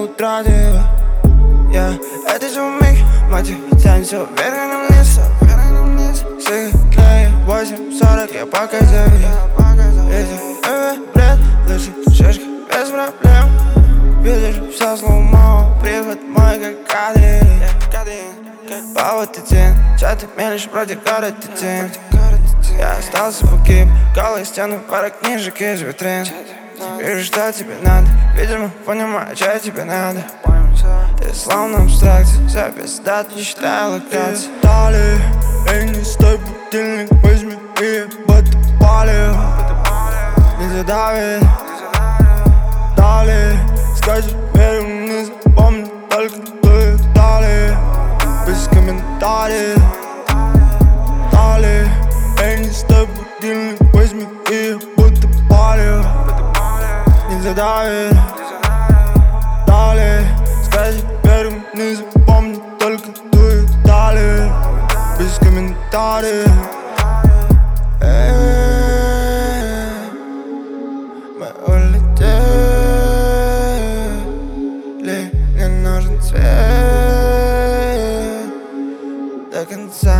утратила. Это же миг, мотив тянется вверх и вниз. Светлее 8:40, я пока завис. Бред, лучше шишка без проблем. Видишь, все сломал, привод мой как кадрин. Павутин, чё ты мелешь вроде каротин. Я остался погиб, голые стены, пара книжек из витрин. Вижу, что тебе надо, видимо, понимаю, что тебе надо. Ты словно абстракция, за пиздат, не считаю локаций. Далее, эй, не стой, будильник возьми и ебать палю. Не задавит. Далее, скажи, верю, не запомни, только ты далее. Без комментариев. Далее, эй, не стой, будильник возьми и ебать палю. Не задавит. Далее, скажи, верю, не запомни, только ты далее. Без комментариев. Мы улетели, не нужен цвет. До конца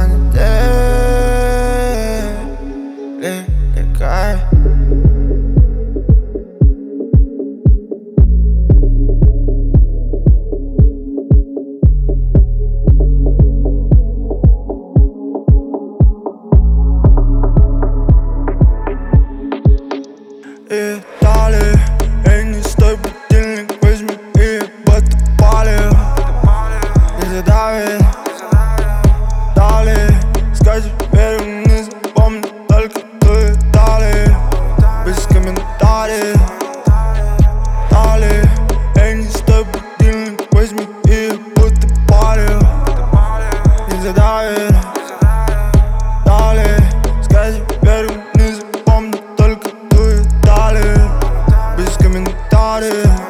недели, и кайф. И далее, эй, не стой, будильник возьми и ебать палю. Не задавит. Далее, скажи, верю, не запомни, только ты далее. Без комментариев. Далее, эй, не стой, будильник возьми и ебать палю. Не задавит. Далее, скажи, верю, не запомни, только ты далее. Без комментариев.